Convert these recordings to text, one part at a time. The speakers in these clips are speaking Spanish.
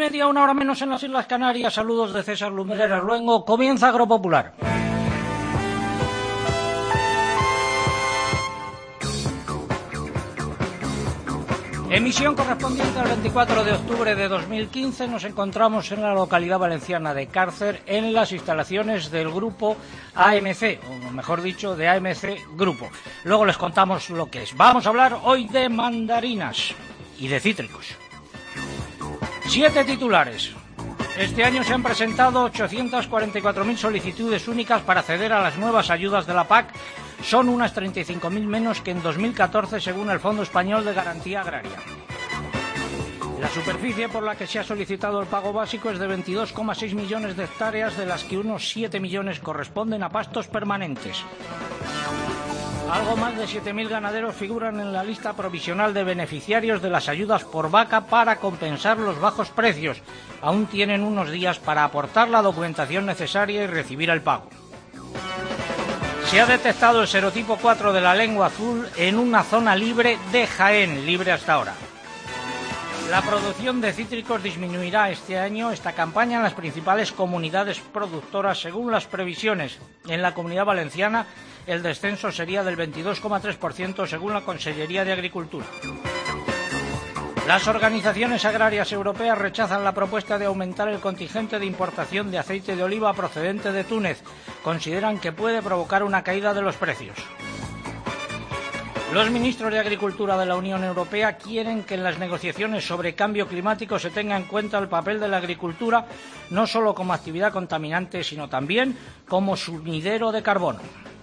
12:30, 1 hora menos en las Islas Canarias. Saludos de César Lumbreras Luengo. Comienza Agropopular. Emisión correspondiente al 24 de octubre de 2015. Nos encontramos en la localidad valenciana de Cárcer, en las instalaciones del grupo AMC, o mejor dicho, de AMC Grupo. Luego les contamos lo que es. Vamos a hablar hoy de mandarinas y de cítricos. 7 titulares. Este año se han presentado 844.000 solicitudes únicas para acceder a las nuevas ayudas de la PAC. Son unas 35.000 menos que en 2014, según el Fondo Español de Garantía Agraria. La superficie por la que se ha solicitado el pago básico es de 22,6 millones de hectáreas, de las que unos 7 millones corresponden a pastos permanentes. Algo más de 7.000 ganaderos figuran en la lista provisional de beneficiarios de las ayudas por vaca para compensar los bajos precios. Aún tienen unos días para aportar la documentación necesaria y recibir el pago. Se ha detectado el serotipo 4 de la lengua azul en una zona libre de Jaén, libre hasta ahora. La producción de cítricos disminuirá este año, esta campaña, en las principales comunidades productoras, según las previsiones. En la Comunidad Valenciana, el descenso sería del 22,3%, según la Consellería de Agricultura. Las organizaciones agrarias europeas rechazan la propuesta de aumentar el contingente de importación de aceite de oliva procedente de Túnez. Consideran que puede provocar una caída de los precios. Los ministros de Agricultura de la Unión Europea quieren que en las negociaciones sobre cambio climático se tenga en cuenta el papel de la agricultura, no solo como actividad contaminante, sino también como sumidero de carbono.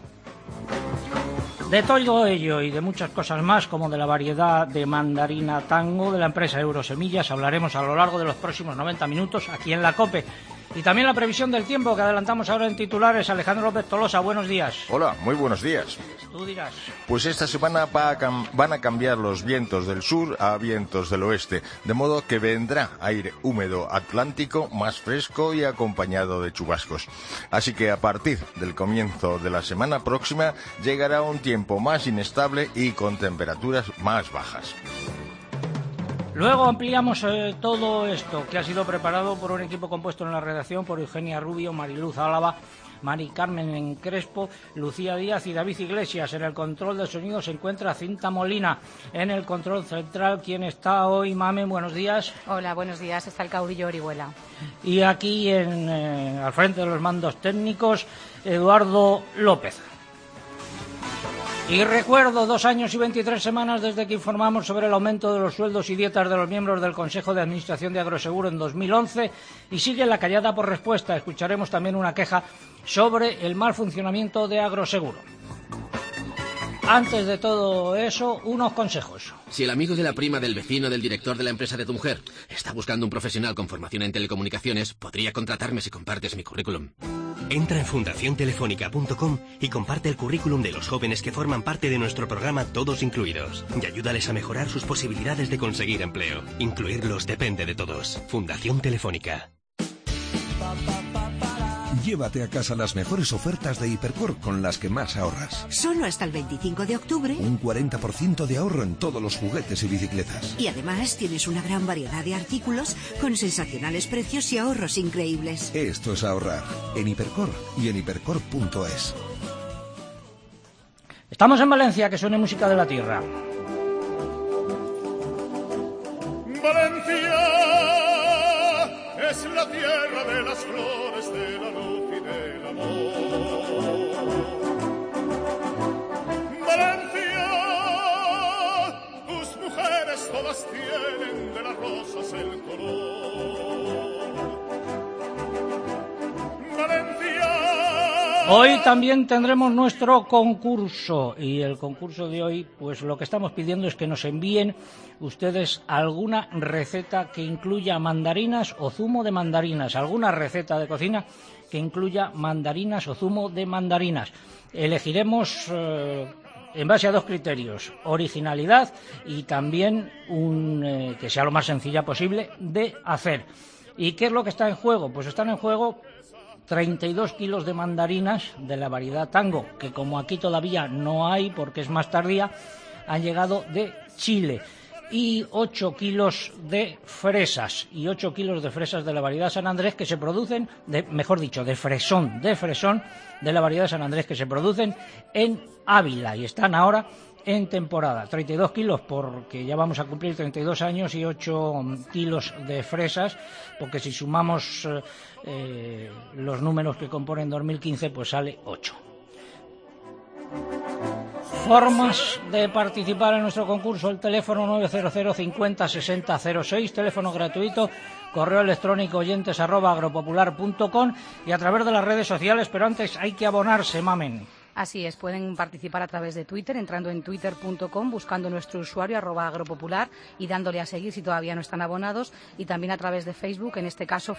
De todo ello y de muchas cosas más, como de la variedad de mandarina Tango de la empresa Eurosemillas, hablaremos a lo largo de los próximos 90 minutos aquí en la COPE. Y también la previsión del tiempo que adelantamos ahora en titulares. Alejandro López Tolosa, buenos días. Hola, muy buenos días. Tú dirás. Pues esta semana van a cambiar los vientos del sur a vientos del oeste, de modo que vendrá aire húmedo atlántico más fresco y acompañado de chubascos. Así que a partir del comienzo de la semana próxima llegará un tiempo más inestable y con temperaturas más bajas. Luego ampliamos todo esto, que ha sido preparado por un equipo compuesto en la redacción por Eugenia Rubio, Mariluz Álava, Mari Carmen Crespo, Lucía Díaz y David Iglesias. En el control de sonido se encuentra Cinta Molina. En el control central, ¿quién está hoy? Mame, buenos días. Hola, buenos días. Está el Caudillo Orihuela. Y aquí, al frente de los mandos técnicos, Eduardo López. Y recuerdo, 2 años y 23 semanas desde que informamos sobre el aumento de los sueldos y dietas de los miembros del Consejo de Administración de Agroseguro en 2011 y sigue la callada por respuesta. Escucharemos también una queja sobre el mal funcionamiento de Agroseguro. Antes de todo eso, unos consejos. Si el amigo de la prima del vecino del director de la empresa de tu mujer está buscando un profesional con formación en telecomunicaciones, podría contratarme si compartes mi currículum. Entra en fundaciontelefónica.com y comparte el currículum de los jóvenes que forman parte de nuestro programa Todos Incluidos y ayúdales a mejorar sus posibilidades de conseguir empleo. Incluirlos depende de todos. Fundación Telefónica. Llévate a casa las mejores ofertas de Hipercor con las que más ahorras. Solo hasta el 25 de octubre. Un 40% de ahorro en todos los juguetes y bicicletas. Y además tienes una gran variedad de artículos con sensacionales precios y ahorros increíbles. Esto es ahorrar en Hipercor y en hipercor.es. Estamos en Valencia, que suene música de la tierra. Valencia es la tierra de las flores, de la luz y del amor. Valencia, tus mujeres todas tienen de las rosas el color. Valencia. Hoy también tendremos nuestro concurso y el concurso de hoy, pues lo que estamos pidiendo es que nos envíen ustedes alguna receta que incluya mandarinas o zumo de mandarinas, alguna receta de cocina que incluya mandarinas o zumo de mandarinas. Elegiremos en base a 2 criterios: originalidad y también que sea lo más sencilla posible de hacer. ¿Y qué es lo que está en juego? Pues están en juego 32 kilos de mandarinas de la variedad Tango, que como aquí todavía no hay porque es más tardía, han llegado de Chile. y 8 kilos de fresas. Y 8 kilos de fresas de la variedad San Andrés que se producen, de fresón de la variedad San Andrés que se producen en Ávila y están ahora en temporada. 32 kilos porque ya vamos a cumplir 32 años y 8 kilos de fresas, porque si sumamos los números que componen 2015, pues sale 8. Formas de participar en nuestro concurso: el teléfono 900 50 60 06, teléfono gratuito, correo electrónico oyentes@agropopular.com y a través de las redes sociales, pero antes hay que abonarse, Mamen. Así es, pueden participar a través de Twitter, entrando en twitter.com, buscando nuestro usuario @agropopular y dándole a seguir si todavía no están abonados, y también a través de Facebook, en este caso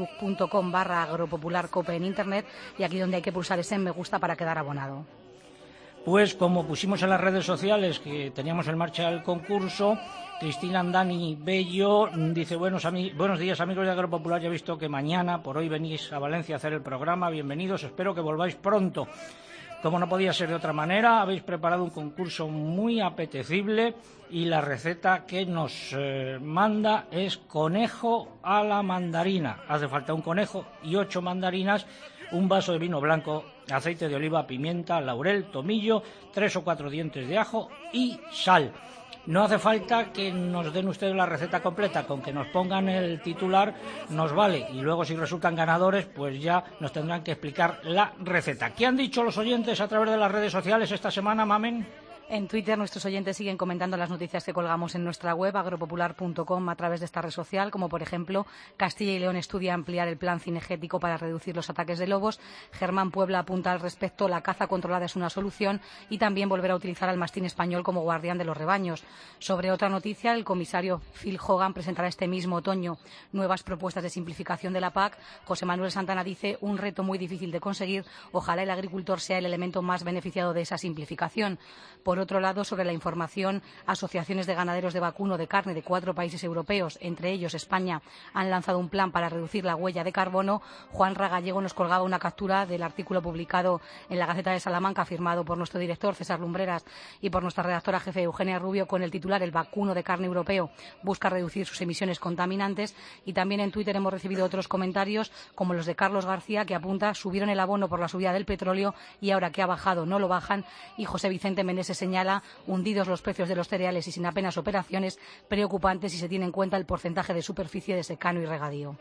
facebook.com/agropopularcope en internet, y aquí donde hay que pulsar ese me gusta para quedar abonado. Pues como pusimos en las redes sociales que teníamos en marcha el concurso, Cristina Andani Bello dice: buenos días amigos de Agropopular, ya he visto que mañana por hoy venís a Valencia a hacer el programa, bienvenidos, espero que volváis pronto. Como no podía ser de otra manera, habéis preparado un concurso muy apetecible y la receta que nos manda es conejo a la mandarina. Hace falta un conejo y 8 mandarinas, un vaso de vino blanco, aceite de oliva, pimienta, laurel, tomillo, 3 o 4 dientes de ajo y sal. No hace falta que nos den ustedes la receta completa, con que nos pongan el titular nos vale, y luego si resultan ganadores pues ya nos tendrán que explicar la receta. ¿Qué han dicho los oyentes a través de las redes sociales esta semana, Mamen? En Twitter nuestros oyentes siguen comentando las noticias que colgamos en nuestra web agropopular.com a través de esta red social, como por ejemplo Castilla y León estudia ampliar el plan cinegético para reducir los ataques de lobos, Germán Puebla apunta al respecto, la caza controlada es una solución, y también volver a utilizar al mastín español como guardián de los rebaños. Sobre otra noticia, el comisario Phil Hogan presentará este mismo otoño nuevas propuestas de simplificación de la PAC. José Manuel Santana dice: un reto muy difícil de conseguir, ojalá el agricultor sea el elemento más beneficiado de esa simplificación. Por otro lado, sobre la información, asociaciones de ganaderos de vacuno de carne de 4 países europeos, entre ellos España, han lanzado un plan para reducir la huella de carbono. Juan Ragallego nos colgaba una captura del artículo publicado en la Gaceta de Salamanca, firmado por nuestro director César Lumbreras y por nuestra redactora jefe Eugenia Rubio, con el titular: el vacuno de carne europeo busca reducir sus emisiones contaminantes. Y también en Twitter hemos recibido otros comentarios, como los de Carlos García, que apunta: subieron el abono por la subida del petróleo y ahora que ha bajado no lo bajan. Y José Vicente Méndez señala: hundidos los precios de los cereales y sin apenas operaciones, preocupantes si se tiene en cuenta el porcentaje de superficie de secano y regadío.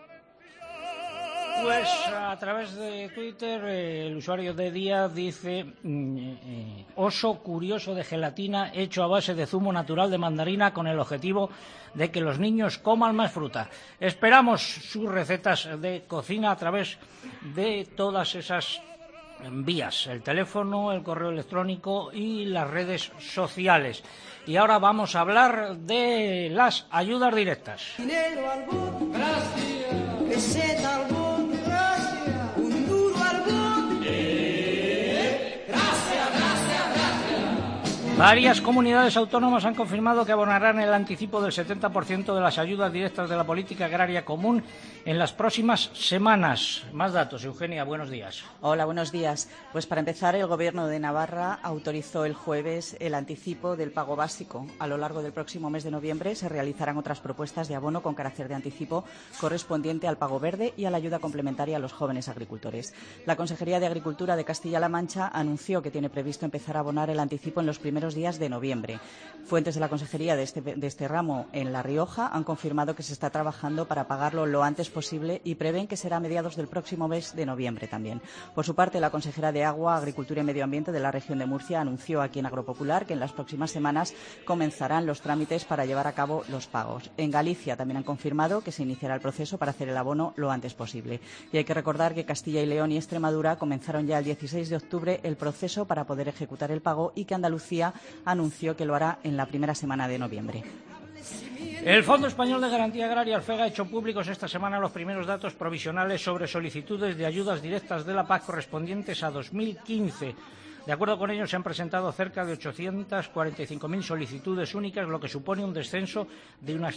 Pues a través de Twitter el usuario de Díaz dice: oso curioso de gelatina hecho a base de zumo natural de mandarina con el objetivo de que los niños coman más fruta. Esperamos sus recetas de cocina a través de todas esas vías, el teléfono, el correo electrónico y las redes sociales. Y ahora vamos a hablar de las ayudas directas. Dinero algún, gracias. Peseta algún, gracias. Un duro algún, gracias, gracias, gracias. Varias comunidades autónomas han confirmado que abonarán el anticipo del 70% de las ayudas directas de la política agraria común en las próximas semanas. Más datos, Eugenia, buenos días. Hola, buenos días. Pues para empezar, el Gobierno de Navarra autorizó el jueves el anticipo del pago básico. A lo largo del próximo mes de noviembre se realizarán otras propuestas de abono con carácter de anticipo correspondiente al pago verde y a la ayuda complementaria a los jóvenes agricultores. La Consejería de Agricultura de Castilla-La Mancha anunció que tiene previsto empezar a abonar el anticipo en los primeros días de noviembre. Fuentes de la Consejería de este ramo en La Rioja han confirmado que se está trabajando para pagarlo lo antes posible y prevén que será a mediados del próximo mes de noviembre también. Por su parte, la consejera de Agua, Agricultura y Medio Ambiente de la región de Murcia anunció aquí en Agropopular que en las próximas semanas comenzarán los trámites para llevar a cabo los pagos. En Galicia también han confirmado que se iniciará el proceso para hacer el abono lo antes posible. Y hay que recordar que Castilla y León y Extremadura comenzaron ya el 16 de octubre el proceso para poder ejecutar el pago y que Andalucía anunció que lo hará en la primera semana de noviembre. El Fondo Español de Garantía Agraria, el FEGA, ha hecho públicos esta semana los primeros datos provisionales sobre solicitudes de ayudas directas de la PAC correspondientes a 2015. De acuerdo con ello, se han presentado cerca de 845.000 solicitudes únicas, lo que supone un descenso de unas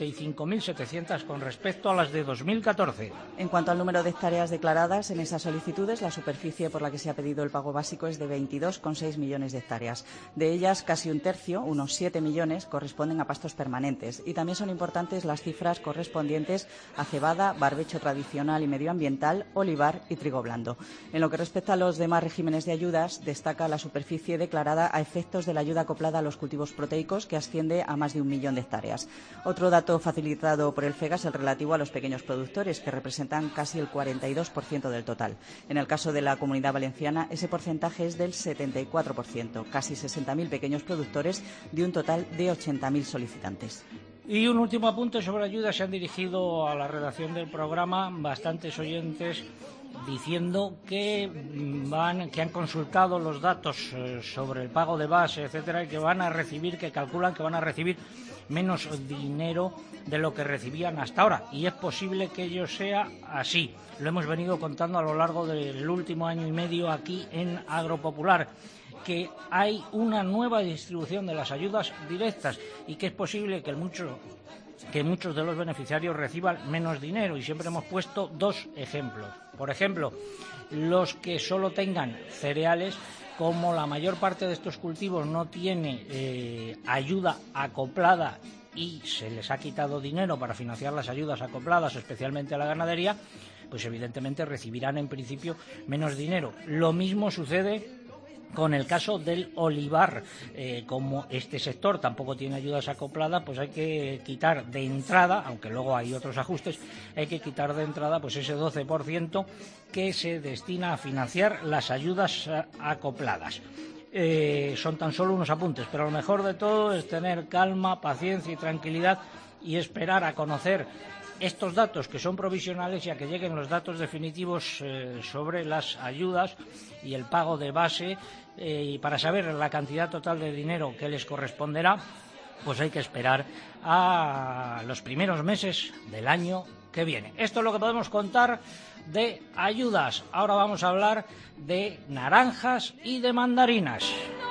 35.700 con respecto a las de 2014. En cuanto al número de hectáreas declaradas en esas solicitudes, la superficie por la que se ha pedido el pago básico es de 22,6 millones de hectáreas. De ellas, casi un tercio, unos 7 millones, corresponden a pastos permanentes. Y también son importantes las cifras correspondientes a cebada, barbecho tradicional y medioambiental, olivar y trigo blando. En lo que respecta a los demás regímenes de ayudas, destaca la superficie declarada a efectos de la ayuda acoplada a los cultivos proteicos, que asciende a más de 1 millón de hectáreas. Otro dato facilitado por el FEGA es el relativo a los pequeños productores, que representan casi el 42% del total. En el caso de la Comunidad Valenciana, ese porcentaje es del 74%, casi 60.000 pequeños productores de un total de 80.000 solicitantes. Y un último apunte sobre ayudas. Se han dirigido a la redacción del programa bastantes oyentes diciendo que han consultado los datos sobre el pago de base, etcétera, y que calculan que van a recibir menos dinero de lo que recibían hasta ahora. Y es posible que ello sea así. Lo hemos venido contando a lo largo del último año y medio aquí en Agropopular, que hay una nueva distribución de las ayudas directas y que es posible que muchos de los beneficiarios reciban menos dinero, y siempre hemos puesto dos ejemplos. Por ejemplo, los que solo tengan cereales, como la mayor parte de estos cultivos no tiene ayuda acoplada y se les ha quitado dinero para financiar las ayudas acopladas, especialmente a la ganadería, pues evidentemente recibirán en principio menos dinero. Lo mismo sucede con el caso del olivar. Como este sector tampoco tiene ayudas acopladas, pues hay que quitar de entrada, aunque luego hay otros ajustes, hay que quitar de entrada pues ese 12% que se destina a financiar las ayudas acopladas. Son tan solo unos apuntes, pero lo mejor de todo es tener calma, paciencia y tranquilidad y esperar a conocer estos datos, que son provisionales, y a que lleguen los datos definitivos sobre las ayudas y el pago de base, y para saber la cantidad total de dinero que les corresponderá, pues hay que esperar a los primeros meses del año que viene. Esto es lo que podemos contar de ayudas. Ahora vamos a hablar de naranjas y de mandarinas.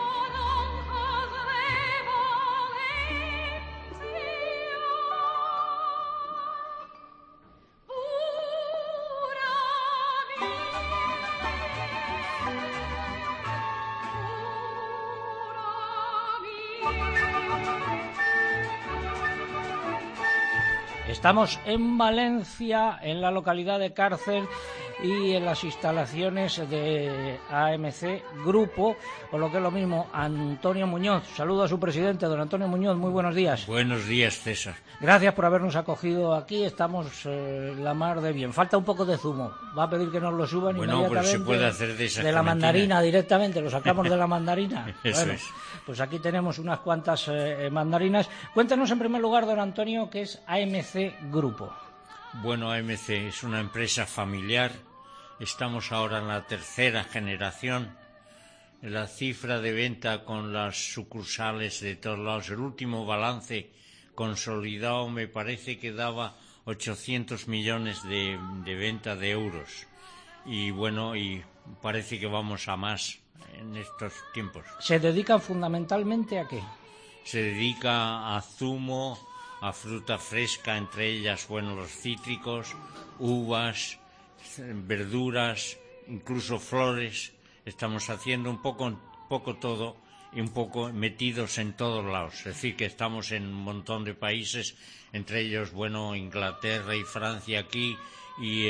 Estamos en Valencia, en la localidad de Cárcer, y en las instalaciones de AMC Grupo, o lo que es lo mismo, Antonio Muñoz. Saludo a su presidente, don Antonio Muñoz, muy buenos días. Buenos días, César. Gracias por habernos acogido aquí, estamos la mar de bien. Falta un poco de zumo, va a pedir que nos lo suban inmediatamente. Pero se puede hacer de la mandarina directamente, lo sacamos de la mandarina. Eso bueno, es. Pues aquí tenemos unas cuantas mandarinas. Cuéntanos en primer lugar, don Antonio, qué es AMC Grupo. Bueno, AMC es una empresa familiar. Estamos ahora en la tercera generación. La cifra de venta con las sucursales de todos lados, el último balance consolidado me parece que daba 800 millones de venta de euros. Y bueno, y parece que vamos a más en estos tiempos. ¿Se dedican fundamentalmente a qué? Se dedica a zumo, a fruta fresca, entre ellas, bueno, los cítricos, uvas, verduras, incluso flores. Estamos haciendo un poco todo y un poco metidos en todos lados. Es decir, que estamos en un montón de países, entre ellos, bueno, Inglaterra y Francia aquí, y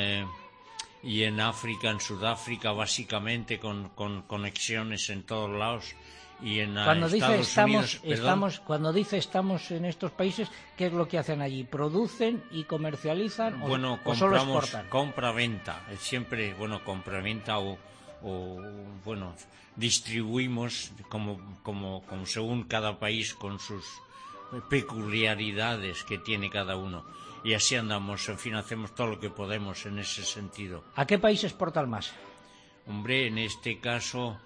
en África, en Sudáfrica, básicamente, con conexiones en todos lados. Y en cuando Estados dice estamos en estos países, ¿qué es lo que hacen allí? ¿Producen y comercializan o solo exportan? Compra-venta, siempre, bueno, compra-venta o bueno, distribuimos como según cada país con sus peculiaridades que tiene cada uno. Y así andamos, en fin, hacemos todo lo que podemos en ese sentido. ¿A qué país exportan más? Hombre, en este caso...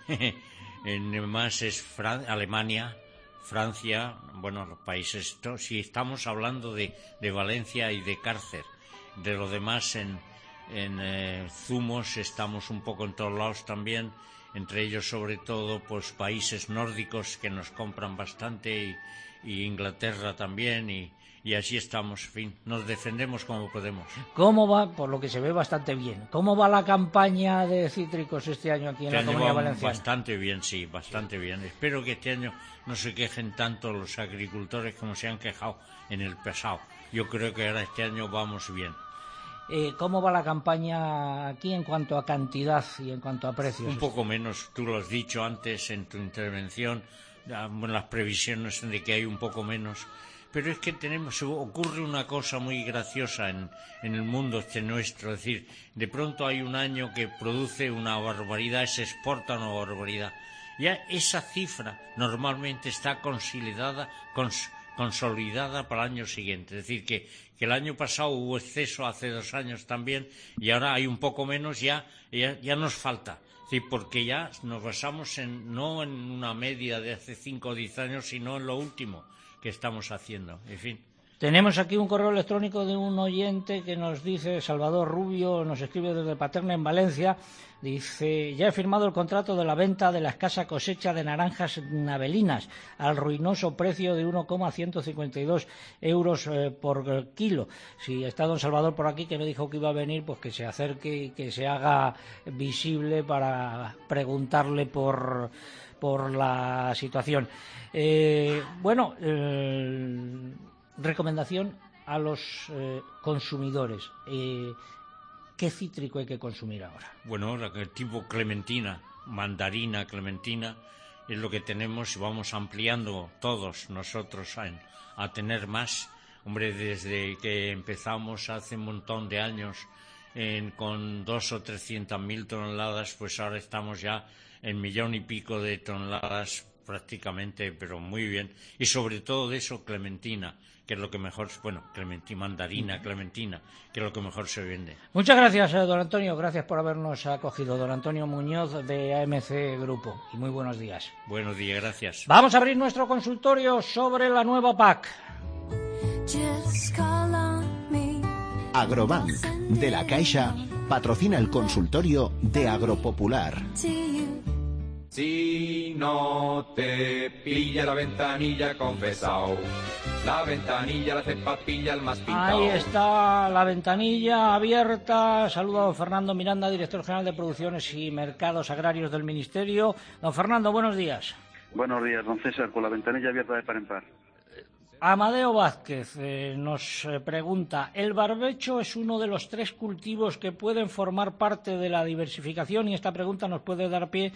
más es Alemania, Francia, bueno, los países, si estamos hablando de Valencia y de Cárcer. De lo demás, en zumos estamos un poco en todos lados también, entre ellos sobre todo pues países nórdicos que nos compran bastante y Inglaterra también y así estamos, en fin, nos defendemos como podemos. ¿Cómo va? Por lo que se ve bastante bien. ¿Cómo va la campaña de cítricos este año aquí en la Comunidad Valenciana? Bastante bien, sí, bastante bien. Espero que este año no se quejen tanto los agricultores como se han quejado en el pasado. Yo creo que ahora este año vamos bien. ¿Cómo va la campaña aquí en cuanto a cantidad y en cuanto a precios? Un poco menos, tú lo has dicho antes en tu intervención, las previsiones de que hay un poco menos. Pero es que ocurre una cosa muy graciosa en el mundo nuestro, es decir, de pronto hay un año que produce una barbaridad, se exporta una barbaridad. Ya esa cifra normalmente está consolidada para el año siguiente. Es decir, que el año pasado hubo exceso, hace 2 años también, y ahora hay un poco menos, ya nos falta. Sí, porque ya nos basamos no en una media de hace 5 o 10 años, sino en lo último que estamos haciendo, en fin. Tenemos aquí un correo electrónico de un oyente que nos dice, Salvador Rubio, nos escribe desde Paterna en Valencia, dice, ya he firmado el contrato de la venta de la escasa cosecha de naranjas navelinas al ruinoso precio de 1,152 euros por kilo. Si está don Salvador por aquí, que me dijo que iba a venir, pues que se acerque y que se haga visible para preguntarle por la situación. Recomendación a los consumidores. ¿Qué cítrico hay que consumir ahora? Bueno, el tipo clementina, mandarina, clementina, es lo que tenemos y vamos ampliando todos nosotros a tener más. Hombre, desde que empezamos hace un montón de años con 200.000 o 300.000 toneladas, pues ahora estamos ya en 1,5 millones de toneladas prácticamente, pero muy bien. Y sobre todo de eso, clementina, que es lo que mejor, mandarina, clementina, que es lo que mejor se vende. Muchas gracias, don Antonio, gracias por habernos acogido. Don Antonio Muñoz, de AMC Grupo, y muy buenos días. Buenos días, gracias. Vamos a abrir nuestro consultorio sobre la nueva PAC. Agrobank, de La Caixa, patrocina el consultorio de Agropopular. Si no te pilla la ventanilla, confesao. La ventanilla la hace papilla el más pintao. Ahí está la ventanilla abierta. Saludo a don Fernando Miranda, director general de Producciones y Mercados Agrarios del Ministerio. Don Fernando, buenos días. Buenos días, don César, con la ventanilla abierta de par en par. Amadeo Vázquez nos pregunta, ¿el barbecho es uno de los 3 cultivos que pueden formar parte de la diversificación? Y esta pregunta nos puede dar pie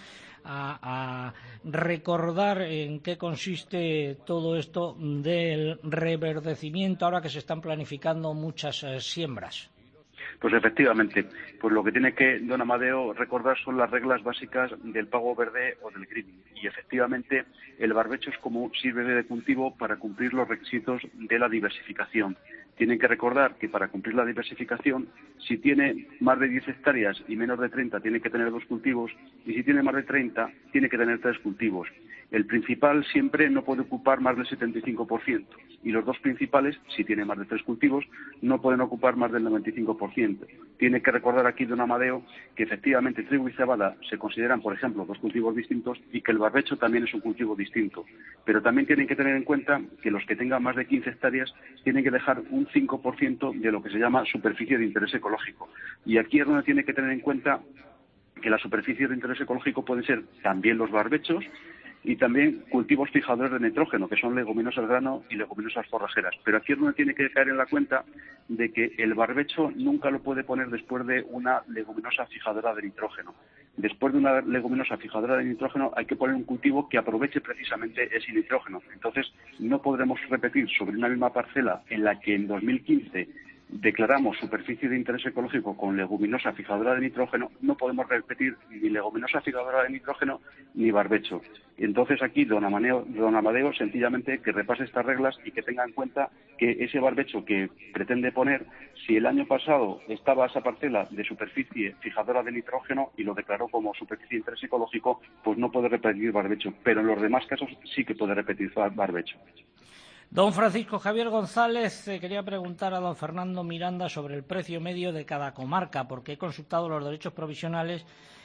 a recordar en qué consiste todo esto del reverdecimiento ahora que se están planificando muchas siembras. Pues efectivamente, pues lo que tiene que don Amadeo recordar son las reglas básicas del pago verde o del greening. Y efectivamente el barbecho sirve de cultivo para cumplir los requisitos de la diversificación. Tienen que recordar que para cumplir la diversificación, si tiene más de 10 hectáreas y menos de 30, tiene que tener 2 cultivos, y si tiene más de 30, tiene que tener 3 cultivos. El principal siempre no puede ocupar más del 75%, y los 2 principales, si tiene más de 3 cultivos, no pueden ocupar más del 95%. Tiene que recordar aquí don Amadeo que efectivamente trigo y cebada se consideran, por ejemplo, 2 cultivos distintos, y que el barbecho también es un cultivo distinto. Pero también tienen que tener en cuenta que los que tengan más de 15 hectáreas tienen que dejar un 5% de lo que se llama superficie de interés ecológico. Y aquí es donde tiene que tener en cuenta que la superficie de interés ecológico pueden ser también los barbechos y también cultivos fijadores de nitrógeno, que son leguminosas grano y leguminosas forrajeras. Pero aquí es donde tiene que caer en la cuenta de que el barbecho nunca lo puede poner después de una leguminosa fijadora de nitrógeno. Después de una leguminosa fijadora de nitrógeno hay que poner un cultivo que aproveche precisamente ese nitrógeno. Entonces no podremos repetir sobre una misma parcela en la que en 2015 declaramos superficie de interés ecológico con leguminosa fijadora de nitrógeno, no podemos repetir ni leguminosa fijadora de nitrógeno ni barbecho. Entonces aquí don Amadeo sencillamente que repase estas reglas y que tenga en cuenta que ese barbecho que pretende poner, si el año pasado estaba esa parcela de superficie fijadora de nitrógeno y lo declaró como superficie de interés ecológico, pues no puede repetir barbecho, pero en los demás casos sí que puede repetir barbecho. Don Francisco Javier González, quería preguntar a don Fernando Miranda sobre el precio medio de cada comarca, porque he consultado los derechos provisionales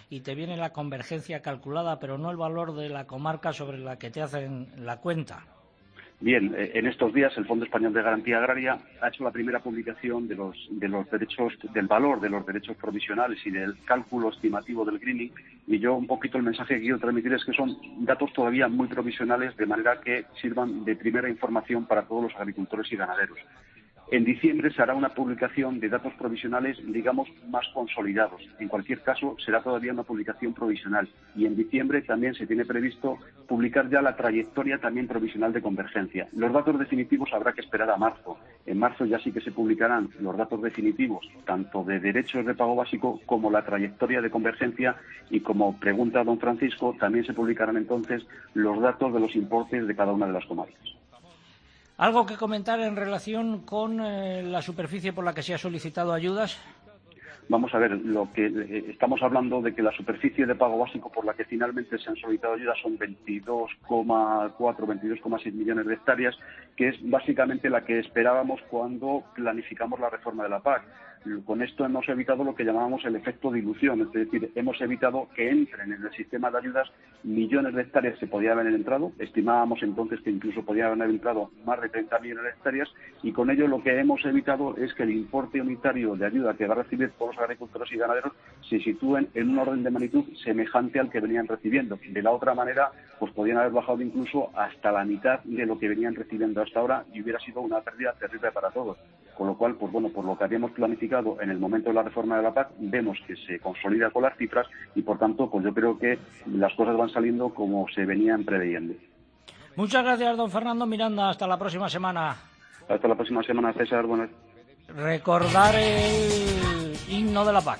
y te viene la convergencia calculada, pero no el valor de la comarca sobre la que te hacen la cuenta. Bien, en estos días el Fondo Español de Garantía Agraria ha hecho la primera publicación de los derechos, del valor de los derechos provisionales y del cálculo estimativo del greening, y yo un poquito el mensaje que quiero transmitir es que son datos todavía muy provisionales, de manera que sirvan de primera información para todos los agricultores y ganaderos. En diciembre se hará una publicación de datos provisionales, digamos, más consolidados. En cualquier caso, será todavía una publicación provisional. Y en diciembre también se tiene previsto publicar ya la trayectoria también provisional de convergencia. Los datos definitivos habrá que esperar a marzo. En marzo ya sí que se publicarán los datos definitivos, tanto de derechos de pago básico como la trayectoria de convergencia, y como pregunta don Francisco, también se publicarán entonces los datos de los importes de cada una de las comarcas. ¿Algo que comentar en relación con la superficie por la que se ha solicitado ayudas? Vamos a ver, lo que estamos hablando de que la superficie de pago básico por la que finalmente se han solicitado ayudas son 22,4, 22,6 millones de hectáreas, que es básicamente la que esperábamos cuando planificamos la reforma de la PAC. Con esto hemos evitado lo que llamábamos el efecto dilución, es decir, hemos evitado que entren en el sistema de ayudas millones de hectáreas que podían haber entrado. Estimábamos entonces que incluso podían haber entrado más de 30 millones de hectáreas, y con ello lo que hemos evitado es que el importe unitario de ayuda que va a recibir todos los agricultores y ganaderos se sitúen en un orden de magnitud semejante al que venían recibiendo. De la otra manera, pues podían haber bajado incluso hasta la mitad de lo que venían recibiendo hasta ahora, y hubiera sido una pérdida terrible para todos. Con lo cual, pues bueno, por lo que habíamos planificado en el momento de la reforma de la PAC, vemos que se consolida con las cifras, y por tanto, pues yo creo que las cosas van saliendo como se venían preveyendo. Muchas gracias, don Fernando Miranda. Hasta la próxima semana. Hasta la próxima semana, César. Buenas. Recordar el himno de la PAC.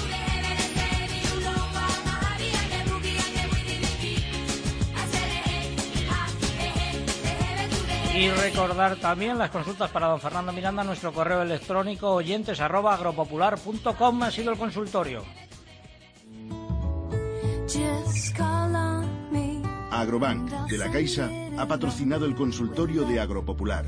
Y recordar también las consultas para don Fernando Miranda, nuestro correo electrónico oyentes@agropopular.com. Ha sido el consultorio. Agrobank de la Caixa ha patrocinado el consultorio de Agropopular.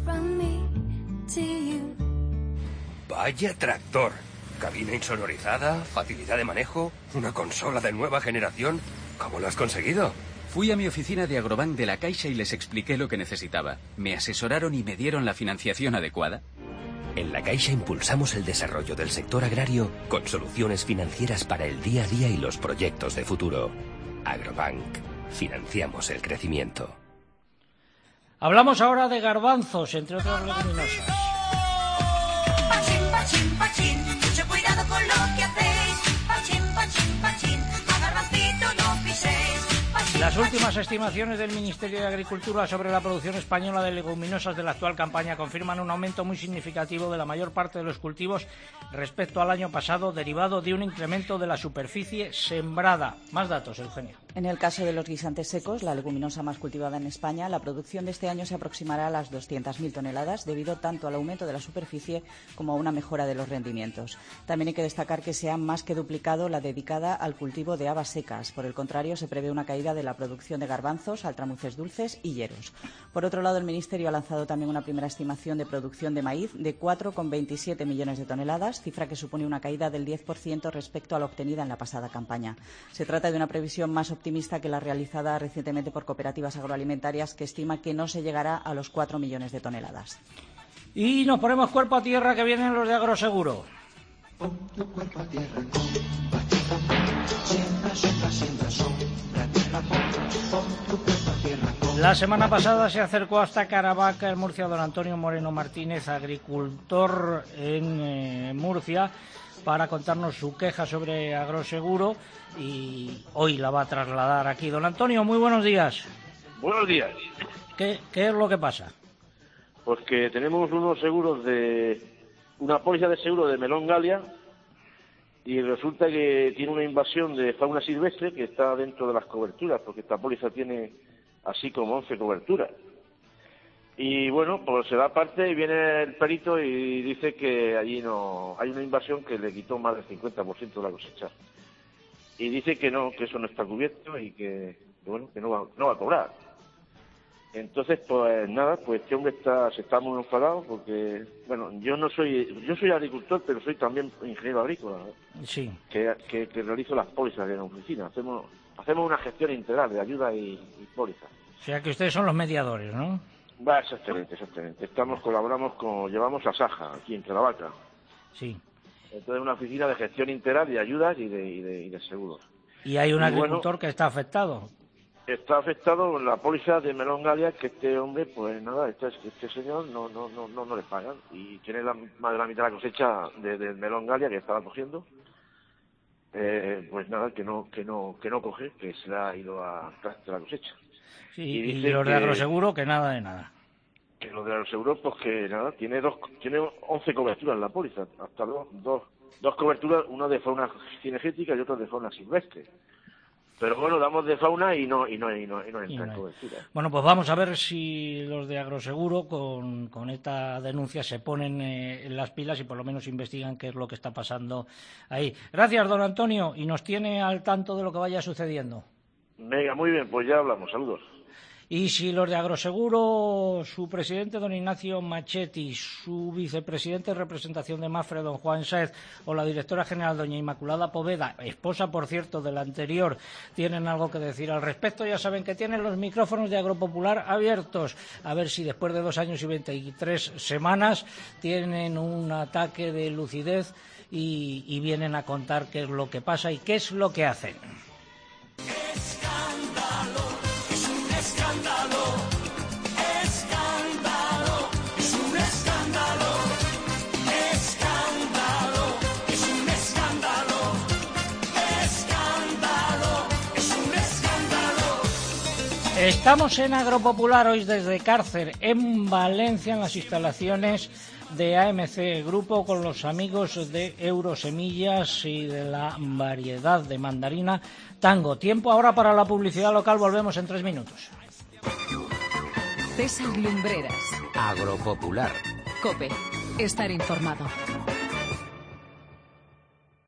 Vaya tractor. Cabina insonorizada, facilidad de manejo, una consola de nueva generación. ¿Cómo lo has conseguido? Fui a mi oficina de Agrobank de la Caixa y les expliqué lo que necesitaba. Me asesoraron y me dieron la financiación adecuada. En la Caixa impulsamos el desarrollo del sector agrario con soluciones financieras para el día a día y los proyectos de futuro. Agrobank. Financiamos el crecimiento. Hablamos ahora de garbanzos, entre otras leguminosas. Pachín, pachín, pachín, mucho cuidado con lo que hacéis. Pachín, pachín, pachín, a garbancito no piséis. Las últimas estimaciones del Ministerio de Agricultura sobre la producción española de leguminosas de la actual campaña confirman un aumento muy significativo de la mayor parte de los cultivos respecto al año pasado, derivado de un incremento de la superficie sembrada. Más datos, Eugenio. En el caso de los guisantes secos, la leguminosa más cultivada en España, la producción de este año se aproximará a las 200.000 toneladas, debido tanto al aumento de la superficie como a una mejora de los rendimientos. También hay que destacar que se ha más que duplicado la dedicada al cultivo de habas secas. Por el contrario, se prevé una caída de la producción de garbanzos, altramuces dulces y hieros. Por otro lado, el Ministerio ha lanzado también una primera estimación de producción de maíz de 4,27 millones de toneladas, cifra que supone una caída del 10% respecto a la obtenida en la pasada campaña. Se trata de una previsión más optimista que la realizada recientemente por cooperativas agroalimentarias, que estima que no se llegará a los 4 millones de toneladas. Y nos ponemos cuerpo a tierra, que vienen los de Agroseguro. Pon tu cuerpo a tierra con siembra, siembra, siembra, sombra, tierra, pon tu cuerpo a tierra con... La semana pasada se acercó hasta Caravaca, en Murcia, don Antonio Moreno Martínez, agricultor en Murcia, para contarnos su queja sobre Agroseguro, y hoy la va a trasladar aquí. Don Antonio, muy buenos días. Buenos días. ¿Qué es lo que pasa? Pues que tenemos unos seguros una póliza de seguro de melón Galia, y resulta que tiene una invasión de fauna silvestre que está dentro de las coberturas, porque esta póliza tiene así como 11 coberturas. Y bueno, pues se da parte y viene el perito y dice que allí no hay una invasión que le quitó más del 50% de la cosecha. Y dice que no, que eso no está cubierto y que bueno, que no va a cobrar. Entonces, pues nada, pues este hombre se está muy enfadado porque, bueno, yo soy agricultor, pero soy también ingeniero agrícola, ¿no? Sí. Que realizo las pólizas de la oficina. Hacemos una gestión integral de ayuda y pólizas. O sea que ustedes son los mediadores, ¿no? Va, exactamente. Llevamos a Saja, aquí en Caravaca. Sí. Entonces, una oficina de gestión integral de ayudas y de seguros. Y hay un agricultor que está afectado. Está afectado con la póliza de Melón Galia, que este hombre, pues nada, este señor no le pagan. Y tiene más de la mitad de la cosecha del Melón Galia que estaba cogiendo. Pues nada, que no coge, que se le ha ido a traste la cosecha. Sí, y los de Agroseguro que nada de nada. Que los de Agroseguro, pues que nada, tiene 11 coberturas en la póliza, hasta dos coberturas, una de fauna cinegética y otra de fauna silvestre. Pero bueno, damos de fauna y no entra en cobertura. Bueno, pues vamos a ver si los de Agroseguro con esta denuncia se ponen en las pilas y por lo menos investigan qué es lo que está pasando ahí. Gracias, don Antonio, y nos tiene al tanto de lo que vaya sucediendo. Venga, muy bien, pues ya hablamos, saludos. Y si los de Agroseguro, su presidente, don Ignacio Machetti, su vicepresidente de representación de Mafre, don Juan Sáez, o la directora general, doña Inmaculada Poveda, esposa, por cierto, del anterior, tienen algo que decir al respecto, ya saben que tienen los micrófonos de Agropopular abiertos. A ver si después de 2 años y 23 semanas tienen un ataque de lucidez y vienen a contar qué es lo que pasa y qué es lo que hacen. Estamos en Agropopular hoy desde Cárcer, en Valencia, en las instalaciones de AMC Grupo, con los amigos de Eurosemillas y de la variedad de mandarina Tango. Tiempo ahora para la publicidad local, volvemos en 3 minutos. César Lumbreras. Agropopular. COPE. Estar informado.